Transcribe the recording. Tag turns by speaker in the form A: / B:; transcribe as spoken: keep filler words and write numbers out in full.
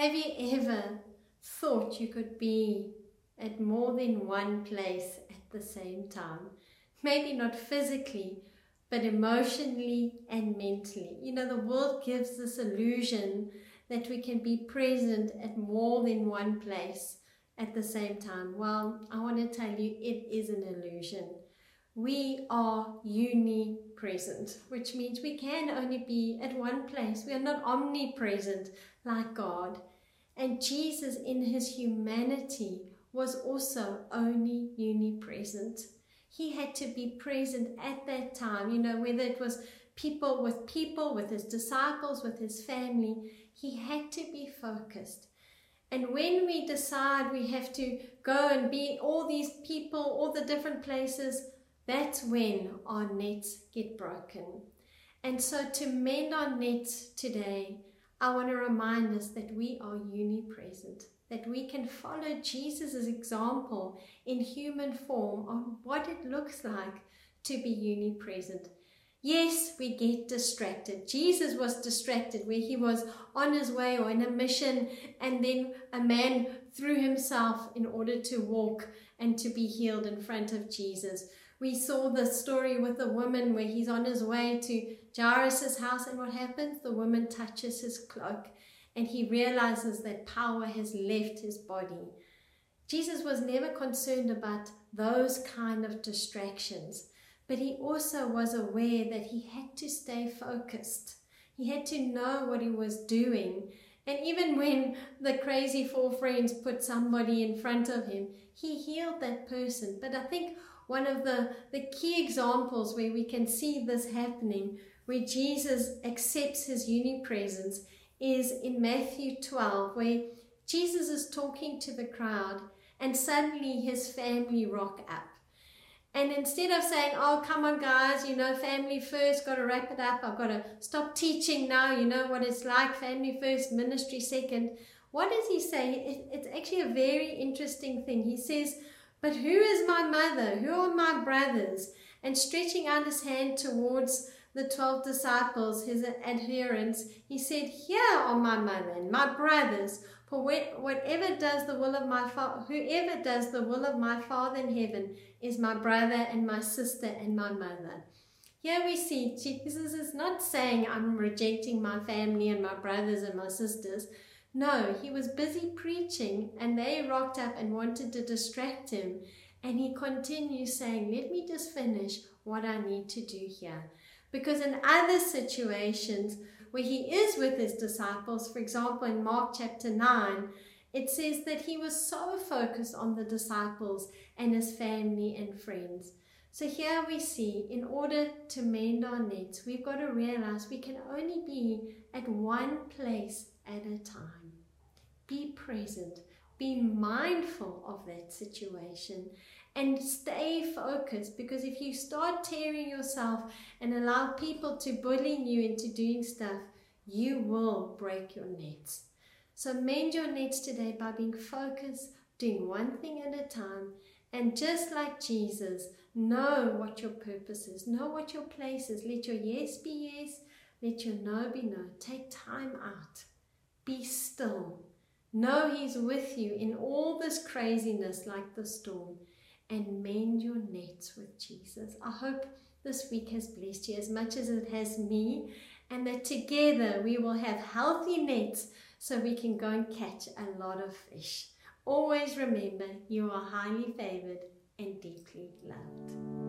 A: Have you ever thought you could be at more than one place at the same time? Maybe not physically, but emotionally and mentally. You know, the world gives this illusion that we can be present at more than one place at the same time. Well, I want to tell you, it is an illusion. We are omnipresent, which means we can only be at one place. We are not omnipresent like God. And Jesus, in his humanity, was also only omnipresent. He had to be present at that time, you know, whether it was people with people, with his disciples, with his family, he had to be focused. And when we decide we have to go and be all these people, all the different places, that's when our nets get broken. And so to mend our nets today, I want to remind us that we are omnipresent, that we can follow Jesus' example in human form on what it looks like to be omnipresent. Yes, we get distracted. Jesus was distracted where he was on his way or in a mission, and then a man threw himself in order to walk and to be healed in front of Jesus. We saw the story with the woman where he's on his way to Jairus' house, and what happens? The woman touches his cloak and he realizes that power has left his body. Jesus was never concerned about those kind of distractions, but he also was aware that he had to stay focused. He had to know what he was doing. And even when the crazy four friends put somebody in front of him, he healed that person. But I think one of the, the key examples where we can see this happening, where Jesus accepts his omnipresence, is in Matthew twelve, where Jesus is talking to the crowd and suddenly his family rock up. And instead of saying, oh, come on guys, you know, family first, got to wrap it up, I've got to stop teaching now, you know what it's like, family first, ministry second. What does he say? It, it's actually a very interesting thing. He says, but who is my mother? Who are my brothers? And stretching out his hand towards the twelve disciples, his adherents, he said, here are my mother and my brothers. For whatever does the will of my father, whoever does the will of my Father in heaven is my brother and my sister and my mother. Here we see Jesus is not saying I'm rejecting my family and my brothers and my sisters. No, he was busy preaching and they rocked up and wanted to distract him. And he continues saying, let me just finish what I need to do here. Because in other situations where he is with his disciples, for example, in Mark chapter nine, it says that he was so focused on the disciples and his family and friends. So here we see, in order to mend our nets, we've got to realize we can only be at one place at a time. Be present. Be mindful of that situation and stay focused, because if you start tearing yourself and allow people to bully you into doing stuff, you will break your nets. So mend your nets today by being focused, doing one thing at a time, and just like Jesus, know what your purpose is, know what your place is. Let your yes be yes, let your no be no. Take time out. Be still. Know he's with you in all this craziness like the storm, and mend your nets with Jesus. I hope this week has blessed you as much as it has me, and that together we will have healthy nets so we can go and catch a lot of fish. Always remember, you are highly favored and deeply loved.